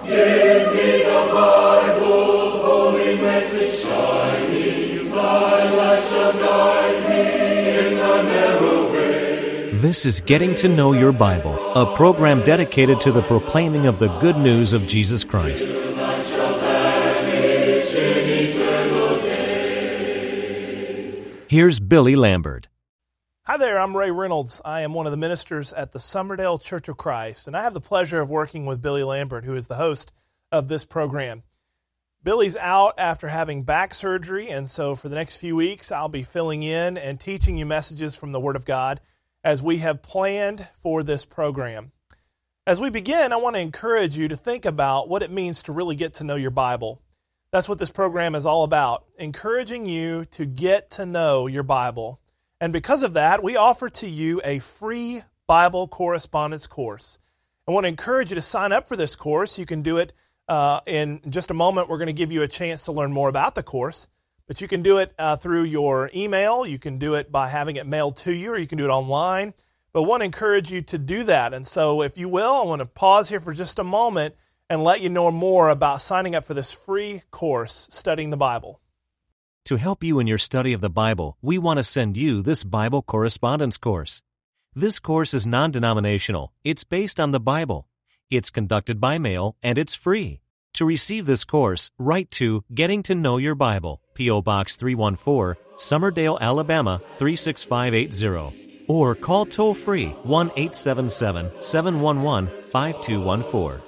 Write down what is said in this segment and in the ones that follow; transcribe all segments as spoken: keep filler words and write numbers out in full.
Give me the Bible, holy message shining, thy light shall guide me in the narrow way. This is Getting to Know Your Bible, a program dedicated to the proclaiming of the good news of Jesus Christ. Here's Billy Lambert. Hi there, I'm Ray Reynolds. I am one of the ministers at the Summerdale Church of Christ, and I have the pleasure of working with Billy Lambert, who is the host of this program. Billy's out after having back surgery, and so for the next few weeks, I'll be filling in and teaching you messages from the Word of God as we have planned for this program. As we begin, I want to encourage you to think about what it means to really get to know your Bible. That's what this program is all about, encouraging you to get to know your Bible. And because of that, we offer to you a free Bible correspondence course. I want to encourage you to sign up for this course. You can do it uh, in just a moment. We're going to give you a chance to learn more about the course. But you can do it uh, through your email. You can do it by having it mailed to you, or you can do it online. But I want to encourage you to do that. And so if you will, I want to pause here for just a moment and let you know more about signing up for this free course, Studying the Bible. To help you in your study of the Bible, we want to send you this Bible correspondence course. This course is non-denominational. It's based on the Bible. It's conducted by mail, and it's free. To receive this course, write to Getting to Know Your Bible, P O Box three one four, Summerdale, Alabama three six five eight zero. Or call toll-free one eight seven seven, seven one one, five two one four.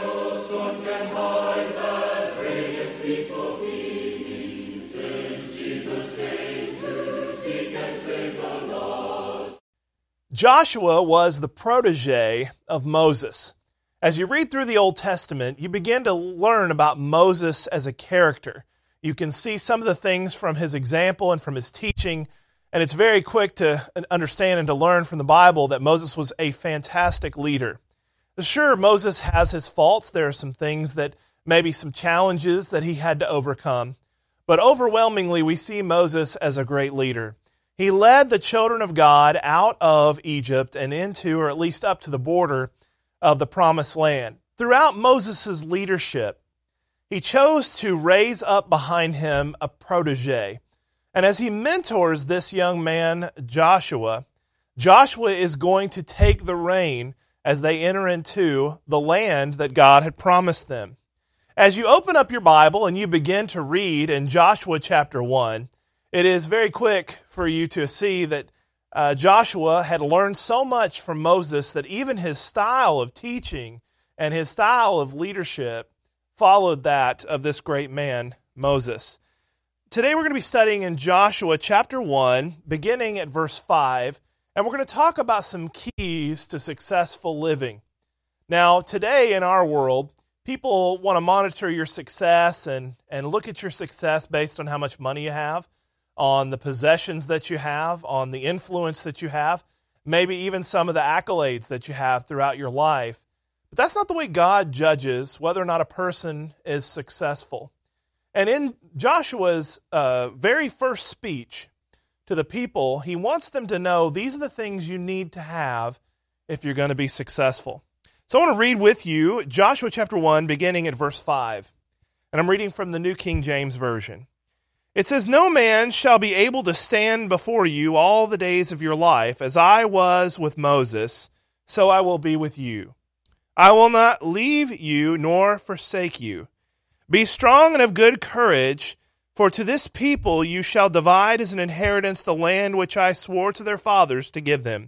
Joshua was the protege of Moses. As you read through the Old Testament, you begin to learn about Moses as a character. You can see some of the things from his example and from his teaching, and it's very quick to understand and to learn from the Bible that Moses was a fantastic leader. Sure, Moses has his faults. There are some things that, maybe some challenges that he had to overcome. But overwhelmingly, we see Moses as a great leader. He led the children of God out of Egypt and into, or at least up to the border of the Promised Land. Throughout Moses' leadership, he chose to raise up behind him a protege. And as he mentors this young man, Joshua, Joshua is going to take the reign as they enter into the land that God had promised them. As you open up your Bible and you begin to read in Joshua chapter one, it is very quick for you to see that uh, Joshua had learned so much from Moses that even his style of teaching and his style of leadership followed that of this great man, Moses. Today we're going to be studying in Joshua chapter one, beginning at verse five, and we're going to talk about some keys to successful living. Now, today in our world, people want to monitor your success and, and look at your success based on how much money you have, on the possessions that you have, on the influence that you have, maybe even some of the accolades that you have throughout your life. But that's not the way God judges whether or not a person is successful. And in Joshua's uh, very first speech to the people, he wants them to know these are the things you need to have if you're going to be successful. So I want to read with you Joshua chapter one, beginning at verse five. And I'm reading from the New King James Version. It says, "No man shall be able to stand before you all the days of your life. As I was with Moses, so I will be with you. I will not leave you nor forsake you. Be strong and of good courage, for to this people you shall divide as an inheritance the land which I swore to their fathers to give them.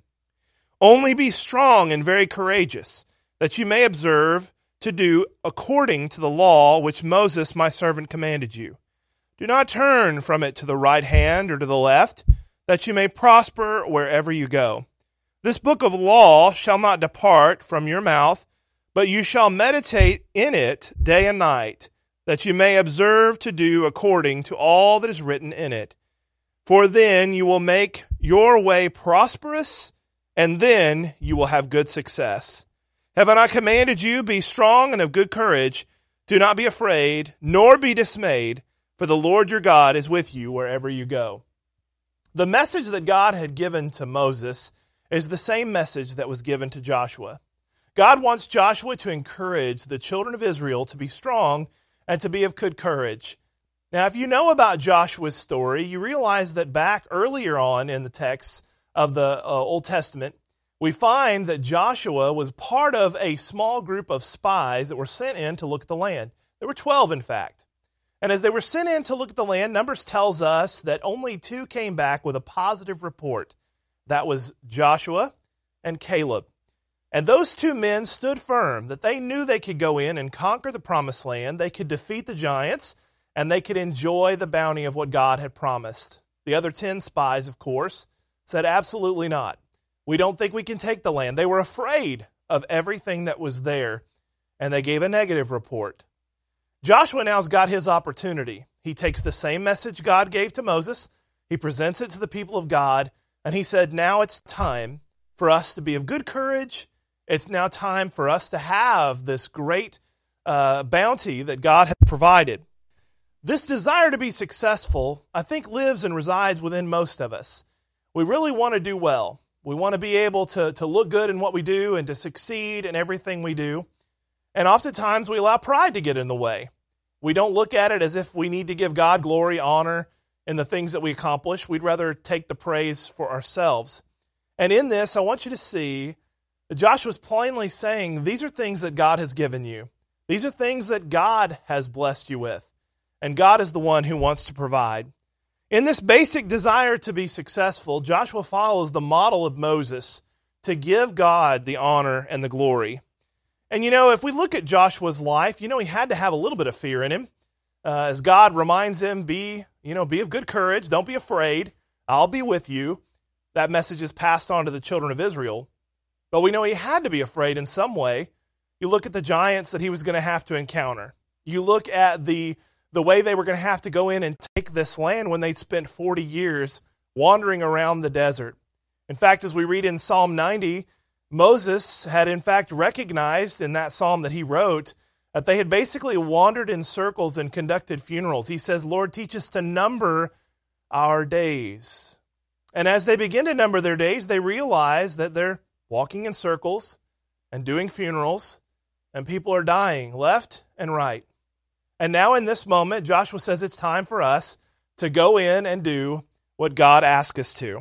Only be strong and very courageous, that you may observe to do according to the law which Moses my servant commanded you. Do not turn from it to the right hand or to the left, that you may prosper wherever you go. This book of law shall not depart from your mouth, but you shall meditate in it day and night, that you may observe to do according to all that is written in it. For then you will make your way prosperous, and then you will have good success. Have I not commanded you, be strong and of good courage? Do not be afraid, nor be dismayed, for the Lord your God is with you wherever you go." The message that God had given to Moses is the same message that was given to Joshua. God wants Joshua to encourage the children of Israel to be strong and to be of good courage. Now, if you know about Joshua's story, you realize that back earlier on in the text of the uh, Old Testament, we find that Joshua was part of a small group of spies that were sent in to look at the land. There were twelve, in fact. And as they were sent in to look at the land, Numbers tells us that only two came back with a positive report. That was Joshua and Caleb. And those two men stood firm, that they knew they could go in and conquer the promised land, they could defeat the giants, and they could enjoy the bounty of what God had promised. The other ten spies, of course, said absolutely not. We don't think we can take the land. They were afraid of everything that was there, and they gave a negative report. Joshua now's got his opportunity. He takes the same message God gave to Moses, he presents it to the people of God, and he said, now it's time for us to be of good courage. It's now time for us to have this great uh, bounty that God has provided. This desire to be successful, I think, lives and resides within most of us. We really want to do well. We want to be able to, to look good in what we do and to succeed in everything we do. And oftentimes we allow pride to get in the way. We don't look at it as if we need to give God glory, honor in the things that we accomplish. We'd rather take the praise for ourselves. And in this, I want you to see that Joshua's plainly saying, these are things that God has given you. These are things that God has blessed you with. And God is the one who wants to provide. In this basic desire to be successful, Joshua follows the model of Moses to give God the honor and the glory. And you know, if we look at Joshua's life, you know, he had to have a little bit of fear in him. Uh, as God reminds him, be, you know, be of good courage, don't be afraid, I'll be with you. That message is passed on to the children of Israel. But we know he had to be afraid in some way. You look at the giants that he was going to have to encounter. You look at the, the way they were going to have to go in and take this land when they spent forty years wandering around the desert. In fact, as we read in Psalm ninety, Moses had in fact recognized in that psalm that he wrote that they had basically wandered in circles and conducted funerals. He says, Lord, teach us to number our days. And as they begin to number their days, they realize that they're walking in circles and doing funerals, and people are dying left and right. And now in this moment, Joshua says it's time for us to go in and do what God asks us to.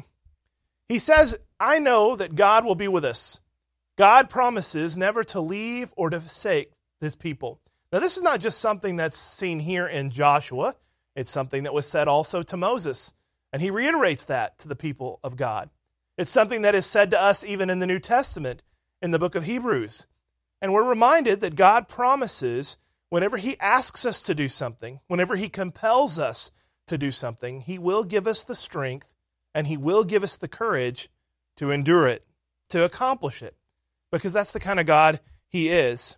He says, I know that God will be with us. God promises never to leave or to forsake his people. Now, this is not just something that's seen here in Joshua. It's something that was said also to Moses. And he reiterates that to the people of God. It's something that is said to us even in the New Testament, in the book of Hebrews. And we're reminded that God promises whenever he asks us to do something, whenever he compels us to do something, he will give us the strength and he will give us the courage to endure it, to accomplish it, because that's the kind of God he is.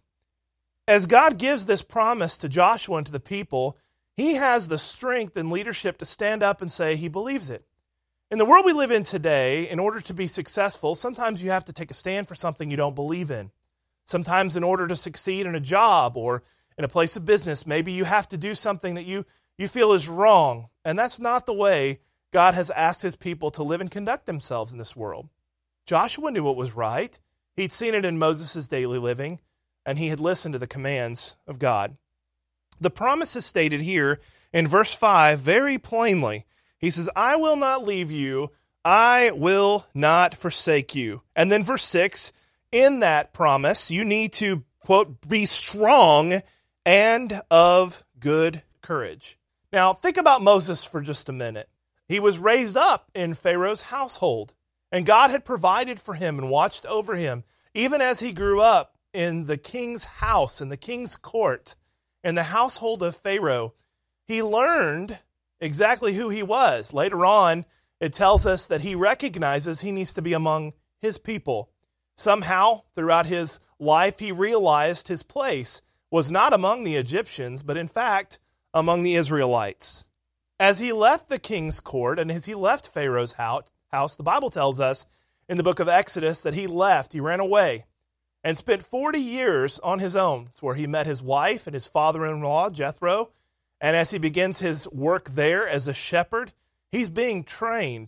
As God gives this promise to Joshua and to the people, he has the strength and leadership to stand up and say he believes it. In the world we live in today, in order to be successful, sometimes you have to take a stand for something you don't believe in. Sometimes in order to succeed in a job or in a place of business, maybe you have to do something that you, you feel is wrong. And that's not the way God has asked his people to live and conduct themselves in this world. Joshua knew what was right. He'd seen it in Moses' daily living, and he had listened to the commands of God. The promise is stated here in verse five very plainly. He says, I will not leave you, I will not forsake you. And then verse six, in that promise, you need to, quote, be strong and of good courage. Now, think about Moses for just a minute. He was raised up in Pharaoh's household, and God had provided for him and watched over him, even as he grew up in the king's house, in the king's court, in the household of Pharaoh. He learned exactly who he was. Later on, it tells us that he recognizes he needs to be among his people. Somehow, throughout his life, he realized his place was not among the Egyptians, but in fact, among the Israelites. As he left the king's court and as he left Pharaoh's house, the Bible tells us in the book of Exodus that he left, he ran away, and spent forty years on his own. It's where he met his wife and his father-in-law, Jethro. And as he begins his work there as a shepherd, he's being trained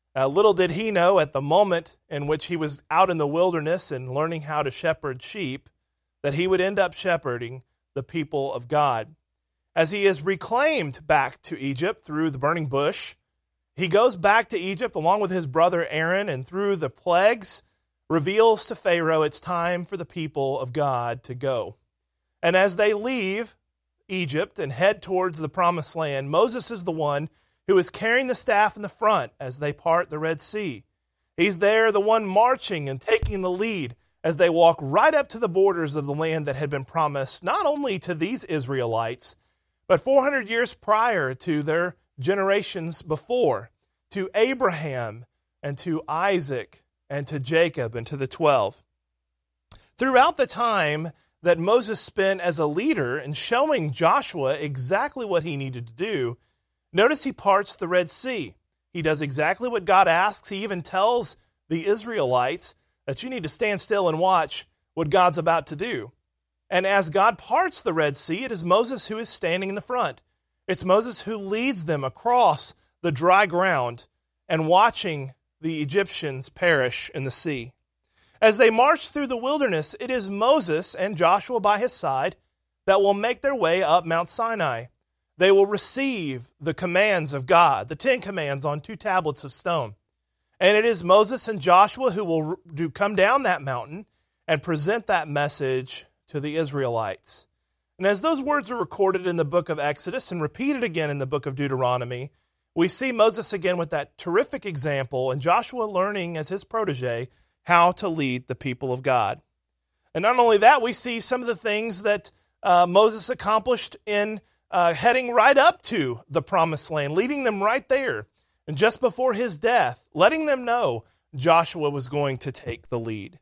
Uh, little did he know at the moment in which he was out in the wilderness and learning how to shepherd sheep, that he would end up shepherding the people of God. As he is reclaimed back to Egypt through the burning bush, he goes back to Egypt along with his brother Aaron, and through the plagues reveals to Pharaoh it's time for the people of God to go. And as they leave Egypt and head towards the promised land, Moses is the one who is carrying the staff in the front as they part the Red Sea. He's there, the one marching and taking the lead as they walk right up to the borders of the land that had been promised not only to these Israelites, but four hundred years prior to their generations before, to Abraham and to Isaac and to Jacob and to the twelve. Throughout the time that Moses spent as a leader in showing Joshua exactly what he needed to do, notice he parts the Red Sea. He does exactly what God asks. He even tells the Israelites that you need to stand still and watch what God's about to do. And as God parts the Red Sea, it is Moses who is standing in the front. It's Moses who leads them across the dry ground and watching the Egyptians perish in the sea. As they march through the wilderness, it is Moses and Joshua by his side that will make their way up Mount Sinai. They will receive the commands of God, the Ten Commands on two tablets of stone. And it is Moses and Joshua who will do come down that mountain and present that message to the Israelites. And as those words are recorded in the book of Exodus and repeated again in the book of Deuteronomy, we see Moses again with that terrific example and Joshua learning as his protege how to lead the people of God. And not only that, we see some of the things that uh, Moses accomplished in uh, heading right up to the promised land, leading them right there. And just before his death, letting them know Joshua was going to take the lead.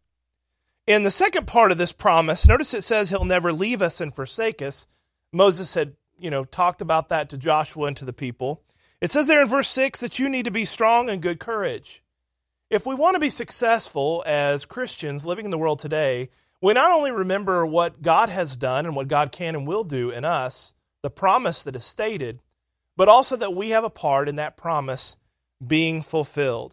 In the second part of this promise, notice it says he'll never leave us and forsake us. Moses had, you know, talked about that to Joshua and to the people. It says there in verse six that you need to be strong and good courage. If we want to be successful as Christians living in the world today, we not only remember what God has done and what God can and will do in us, the promise that is stated, but also that we have a part in that promise being fulfilled.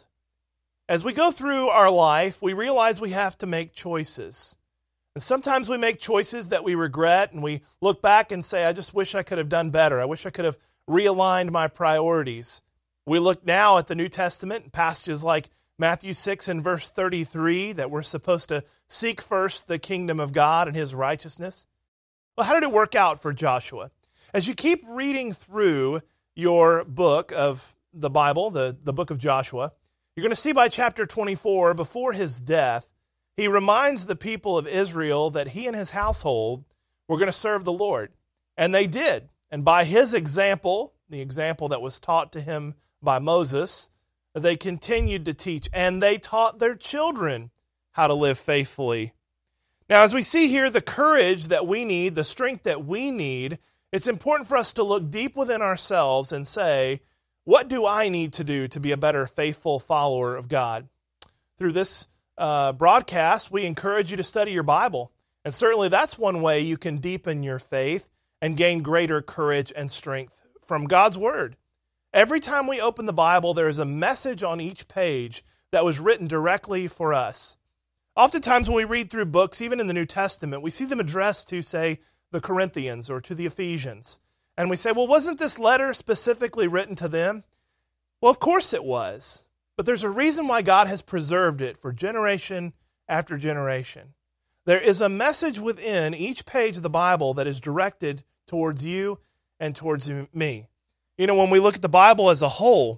As we go through our life, we realize we have to make choices. And sometimes we make choices that we regret, and we look back and say, I just wish I could have done better. I wish I could have realigned my priorities. We look now at the New Testament and passages like Matthew six and verse thirty-three, that we're supposed to seek first the kingdom of God and his righteousness. Well, how did it work out for Joshua? As you keep reading through your book of the Bible, the, the book of Joshua, you're going to see by chapter twenty-four, before his death, he reminds the people of Israel that he and his household were going to serve the Lord. And they did. And by his example, the example that was taught to him by Moses, they continued to teach, and they taught their children how to live faithfully. Now, as we see here, the courage that we need, the strength that we need, it's important for us to look deep within ourselves and say, what do I need to do to be a better faithful follower of God? Through this uh, broadcast, we encourage you to study your Bible. And certainly that's one way you can deepen your faith and gain greater courage and strength from God's Word. Every time we open the Bible, there is a message on each page that was written directly for us. Oftentimes when we read through books, even in the New Testament, we see them addressed to, say, the Corinthians or to the Ephesians. And we say, well, wasn't this letter specifically written to them? Well, of course it was. But there's a reason why God has preserved it for generation after generation. There is a message within each page of the Bible that is directed towards you and towards me. You know, when we look at the Bible as a whole,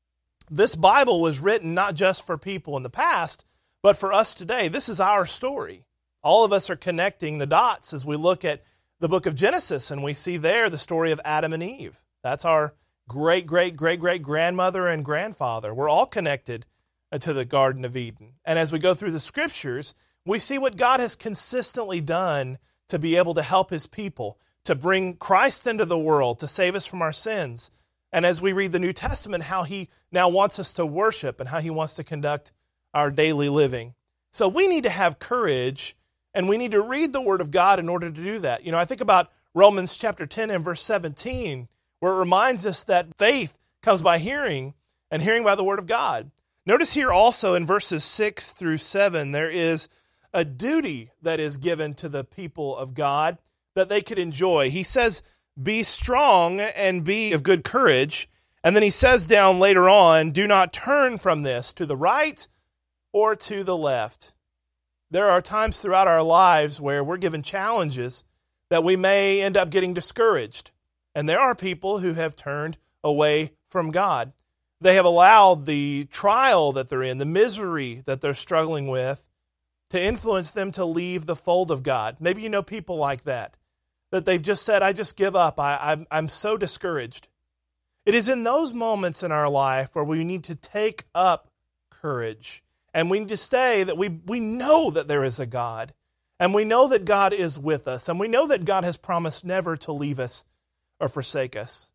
this Bible was written not just for people in the past, but for us today. This is our story. All of us are connecting the dots as we look at the book of Genesis, and we see there the story of Adam and Eve. That's our great, great, great, great grandmother and grandfather. We're all connected to the Garden of Eden. And as we go through the Scriptures, we see what God has consistently done to be able to help His people, to bring Christ into the world, to save us from our sins. And as we read the New Testament, how He now wants us to worship and how He wants to conduct our daily living. So we need to have courage, and we need to read the Word of God in order to do that. You know, I think about Romans chapter ten and verse seventeen, where it reminds us that faith comes by hearing, and hearing by the Word of God. Notice here also in verses six through seven, there is a duty that is given to the people of God that they could enjoy. He says, be strong and be of good courage. And then he says down later on, do not turn from this to the right or to the left. There are times throughout our lives where we're given challenges that we may end up getting discouraged. And there are people who have turned away from God. They have allowed the trial that they're in, the misery that they're struggling with, to influence them to leave the fold of God. Maybe you know people like that, that they've just said, I just give up. I, I'm, I'm so discouraged. It is in those moments in our life where we need to take up courage. And we need to stay that we, we know that there is a God. And we know that God is with us. And we know that God has promised never to leave us or forsake us.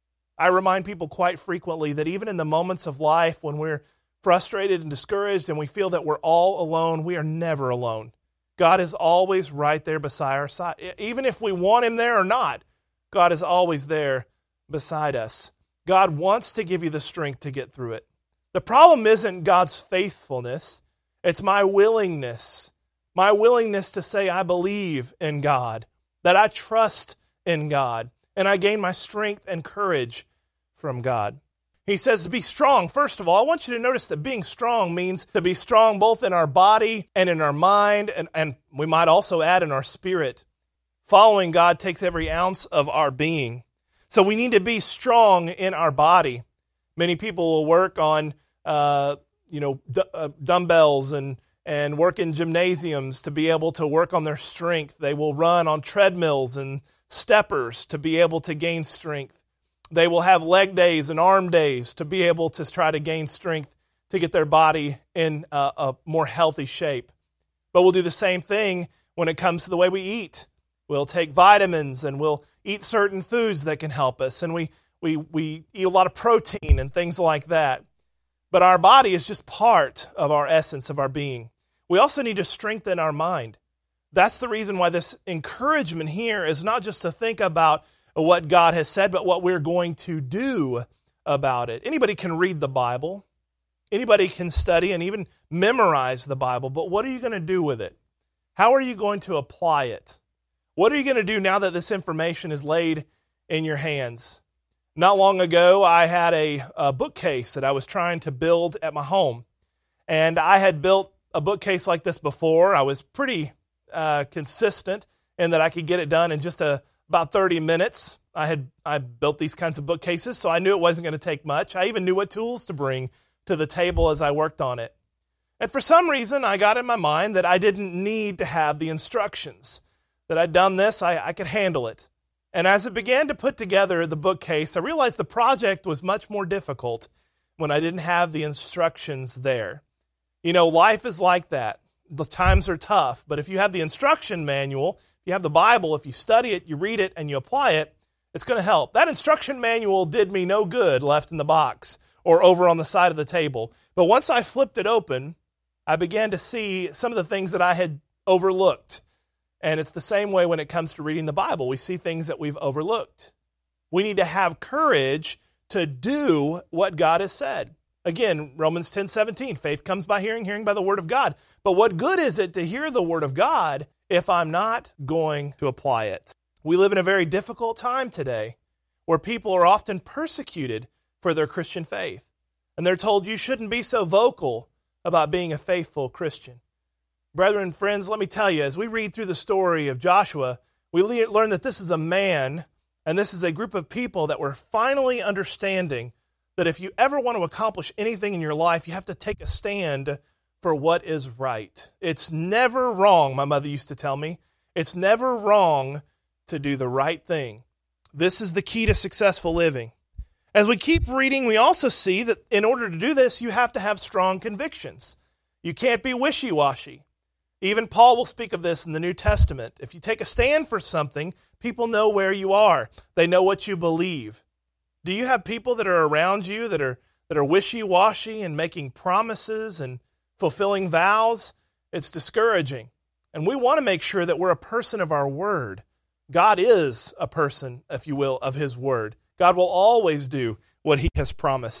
I remind people quite frequently that even in the moments of life when we're frustrated and discouraged and we feel that we're all alone, we are never alone. God is always right there beside our side. Even if we want Him there or not, God is always there beside us. God wants to give you the strength to get through it. The problem isn't God's faithfulness. It's my willingness. My willingness to say I believe in God, that I trust in God, and I gain my strength and courage from God. He says to be strong. First of all, I want you to notice that being strong means to be strong both in our body and in our mind, and, and we might also add in our spirit. Following God takes every ounce of our being. So we need to be strong in our body. Many people will work on uh, you know, d- uh, dumbbells and and work in gymnasiums to be able to work on their strength. They will run on treadmills and steppers to be able to gain strength. They will have leg days and arm days to be able to try to gain strength to get their body in a, a more healthy shape. But we'll do the same thing when it comes to the way we eat. We'll take vitamins and we'll eat certain foods that can help us. And we, we, we eat a lot of protein and things like that. But our body is just part of our essence, of our being. We also need to strengthen our mind. That's the reason why this encouragement here is not just to think about what God has said, but what we're going to do about it. Anybody can read the Bible. Anybody can study and even memorize the Bible. But what are you going to do with it? How are you going to apply it? What are you going to do now that this information is laid in your hands? Not long ago, I had a, a bookcase that I was trying to build at my home. And I had built a bookcase like this before. I was pretty uh, consistent in that I could get it done in just a, about thirty minutes. I had I built these kinds of bookcases, so I knew it wasn't going to take much. I even knew what tools to bring to the table as I worked on it. And for some reason, I got in my mind that I didn't need to have the instructions. That I'd done this, I, I could handle it. And as I began to put together the bookcase, I realized the project was much more difficult when I didn't have the instructions there. You know, life is like that. The times are tough, but if you have the instruction manual, if you have the Bible, if you study it, you read it, and you apply it, it's going to help. That instruction manual did me no good left in the box or over on the side of the table. But once I flipped it open, I began to see some of the things that I had overlooked. And it's the same way when it comes to reading the Bible. We see things that we've overlooked. We need to have courage to do what God has said. Again, Romans ten seventeen, faith comes by hearing, hearing by the word of God. But what good is it to hear the word of God if I'm not going to apply it? We live in a very difficult time today where people are often persecuted for their Christian faith. And they're told you shouldn't be so vocal about being a faithful Christian. Brethren, friends, let me tell you, as we read through the story of Joshua, we learn that this is a man and this is a group of people that were finally understanding that if you ever want to accomplish anything in your life, you have to take a stand for what is right. It's never wrong, my mother used to tell me. It's never wrong to do the right thing. This is the key to successful living. As we keep reading, we also see that in order to do this, you have to have strong convictions. You can't be wishy-washy. Even Paul will speak of this in the New Testament. If you take a stand for something, people know where you are. They know what you believe. Do you have people that are around you that are that are wishy-washy and making promises and fulfilling vows? It's discouraging. And we want to make sure that we're a person of our word. God is a person, if you will, of his word. God will always do what he has promised.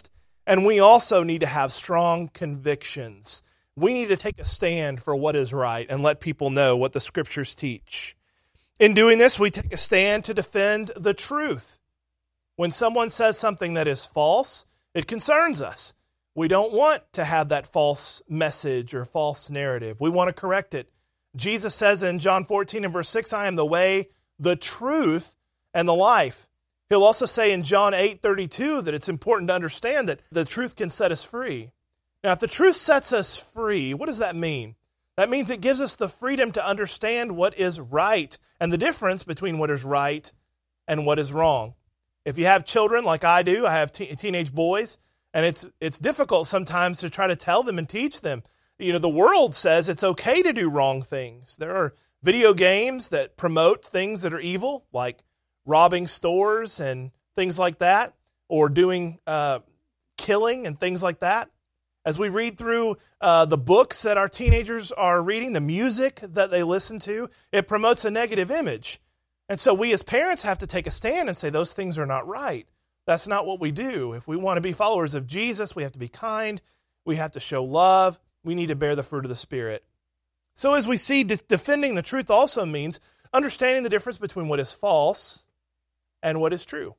And we also need to have strong convictions. We need to take a stand for what is right and let people know what the Scriptures teach. In doing this, we take a stand to defend the truth. When someone says something that is false, it concerns us. We don't want to have that false message or false narrative. We want to correct it. Jesus says in John fourteen and verse six, I am the way, the truth, and the life. He'll also say in John eight thirty-two that it's important to understand that the truth can set us free. Now, if the truth sets us free, what does that mean? That means it gives us the freedom to understand what is right and the difference between what is right and what is wrong. If you have children like I do, I have te- teenage boys, and it's it's difficult sometimes to try to tell them and teach them. You know, the world says it's okay to do wrong things. There are video games that promote things that are evil, like robbing stores and things like that, or doing uh, killing and things like that. As we read through uh, the books that our teenagers are reading, the music that they listen to, it promotes a negative image. And so we as parents have to take a stand and say those things are not right. That's not what we do. If we want to be followers of Jesus, we have to be kind. We have to show love. We need to bear the fruit of the Spirit. So as we see, de- defending the truth also means understanding the difference between what is false and what is true.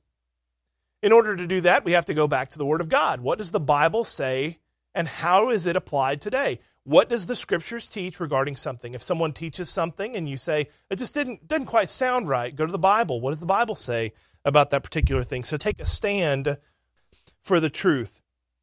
In order to do that, we have to go back to the Word of God. What does the Bible say, and how is it applied today? What does the Scriptures teach regarding something? If someone teaches something and you say, it just didn't, didn't quite sound right, go to the Bible. What does the Bible say about that particular thing? So take a stand for the truth.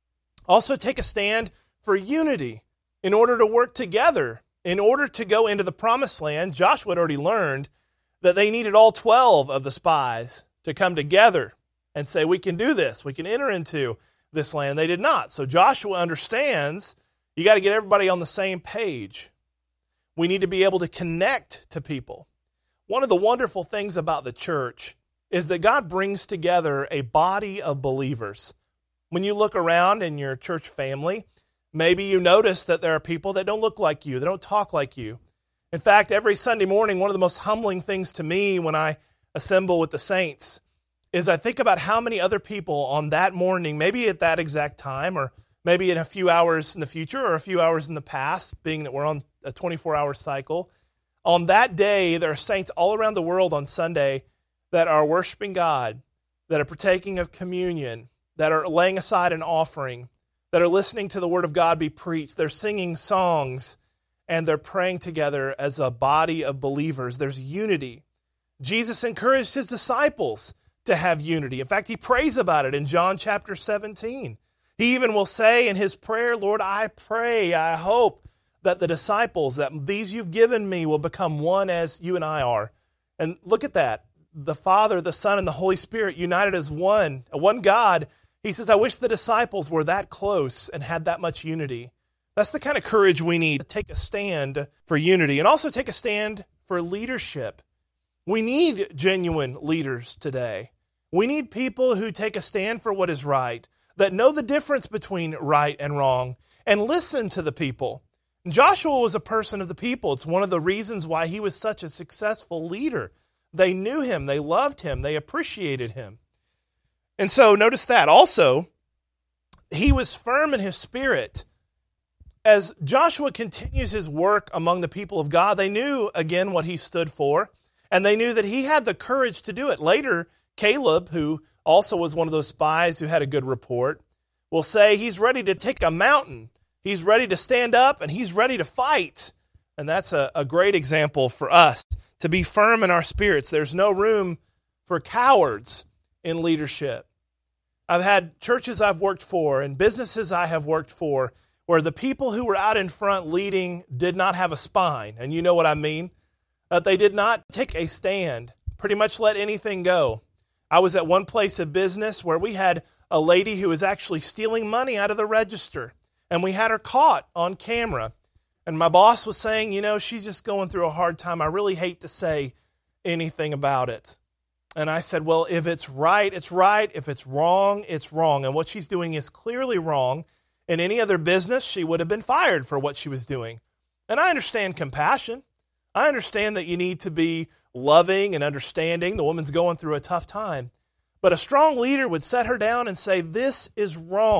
Also take a stand for unity in order to work together. In order to go into the promised land, Joshua had already learned that they needed all twelve of the spies to come together and say, we can do this. We can enter into this land. They did not. So Joshua understands you got to get everybody on the same page. We need to be able to connect to people. One of the wonderful things about the church is that God brings together a body of believers. When you look around in your church family, maybe you notice that there are people that don't look like you, they don't talk like you. In fact, every Sunday morning, one of the most humbling things to me when I assemble with the saints is I think about how many other people on that morning, maybe at that exact time, or maybe in a few hours in the future, or a few hours in the past, being that we're on a twenty-four hour cycle. On that day, there are saints all around the world on Sunday that are worshiping God, that are partaking of communion, that are laying aside an offering, that are listening to the Word of God be preached. They're singing songs, and they're praying together as a body of believers. There's unity. Jesus encouraged His disciples to have unity. In fact, He prays about it in John chapter seventeen. He even will say in His prayer, Lord, I pray, I hope that the disciples, that these you've given me will become one as you and I are. And look at that. The Father, the Son, and the Holy Spirit united as one, one God. He says, I wish the disciples were that close and had that much unity. That's the kind of courage we need to take a stand for unity and also take a stand for leadership. We need genuine leaders today. We need people who take a stand for what is right, that know the difference between right and wrong, and listen to the people. Joshua was a person of the people. It's one of the reasons why he was such a successful leader. They knew him, they loved him, they appreciated him. And so notice that. Also, he was firm in his spirit. As Joshua continues his work among the people of God, they knew again what he stood for, and they knew that he had the courage to do it. Later, Caleb, who also was one of those spies who had a good report, will say he's ready to take a mountain. He's ready to stand up, and he's ready to fight. And that's a, a great example for us, to be firm in our spirits. There's no room for cowards in leadership. I've had churches I've worked for and businesses I have worked for where the people who were out in front leading did not have a spine. And you know what I mean? That they did not take a stand, pretty much let anything go. I was at one place of business where we had a lady who was actually stealing money out of the register, and we had her caught on camera. And my boss was saying, you know, she's just going through a hard time. I really hate to say anything about it. And I said, well, if it's right, it's right. If it's wrong, it's wrong. And what she's doing is clearly wrong. In any other business, she would have been fired for what she was doing. And I understand compassion. I understand that you need to be loving and understanding. The woman's going through a tough time. But a strong leader would set her down and say, this is wrong.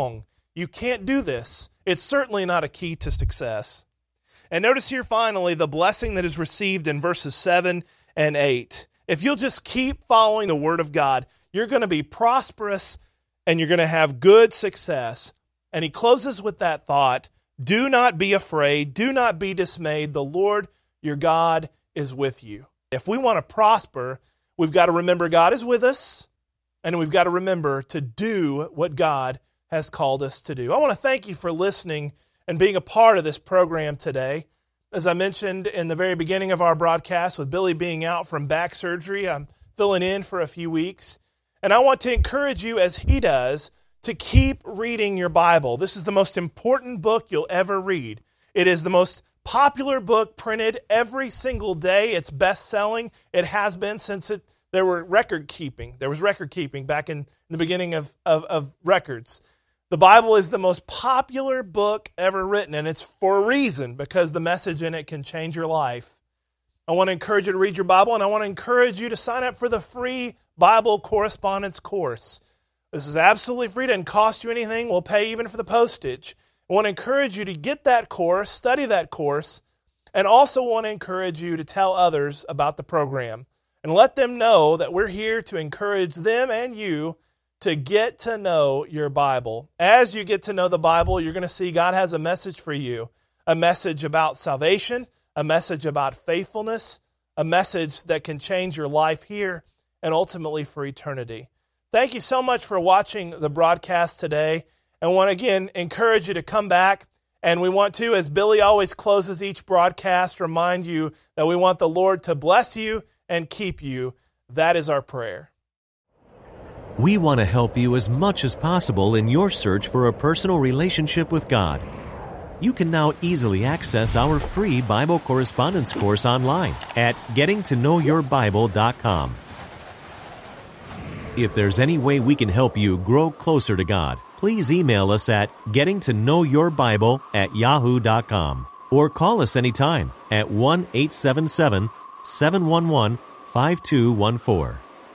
you can't do this. It's certainly not a key to success. And notice here finally the blessing that is received in verses seven and eight. If you'll just keep following the Word of God, you're going to be prosperous and you're going to have good success. And he closes with that thought, do not be afraid, do not be dismayed. The Lord your God is with you. If we want to prosper, we've got to remember God is with us, and we've got to remember to do what God has called us to do. I want to thank you for listening and being a part of this program today. As I mentioned in the very beginning of our broadcast, with Billy being out from back surgery, I'm filling in for a few weeks. And I want to encourage you, as he does, to keep reading your Bible. This is the most important book you'll ever read. It is the most popular book printed every single day. It's best-selling. It has been since it there were record keeping. There was record keeping back in the beginning of, of, of records. The Bible is the most popular book ever written, and it's for a reason, because the message in it can change your life. I want to encourage you to read your Bible, and I want to encourage you to sign up for the free Bible correspondence course. This is absolutely free. It doesn't cost you anything. We'll pay even for the postage. I want to encourage you to get that course, study that course, and also want to encourage you to tell others about the program and let them know that we're here to encourage them and you to get to know your Bible. As you get to know the Bible, you're going to see God has a message for you, a message about salvation, a message about faithfulness, a message that can change your life here and ultimately for eternity. Thank you so much for watching the broadcast today. And I want to again encourage you to come back. And we want to, as Billy always closes each broadcast, remind you that we want the Lord to bless you and keep you. That is our prayer. We want to help you as much as possible in your search for a personal relationship with God. You can now easily access our free Bible correspondence course online at getting to know your bible dot com. If there's any way we can help you grow closer to God, please email us at getting to know your bible at yahoo dot com or call us anytime at one eight seven seven, seven one one, five two one four.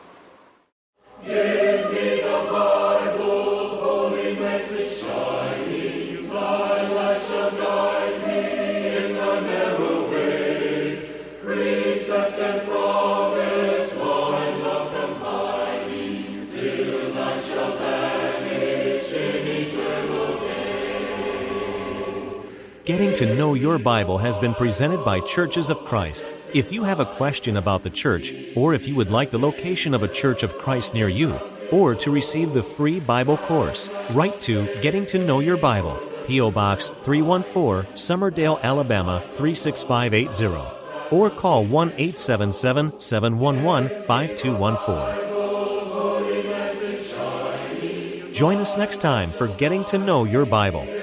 Give me the Bible, holy message shining, thy light shall guide me in the narrow way. Precept and promise, my love combining, till I shall vanish in eternal day. Getting to Know Your Bible has been presented by Churches of Christ. If you have a question about the church, or if you would like the location of a Church of Christ near you, or to receive the free Bible course, write to Getting to Know Your Bible, P O Box three one four, Summerdale, Alabama three six five eight zero, or call one eight seven seven, seven one one, five two one four. Join us next time for Getting to Know Your Bible.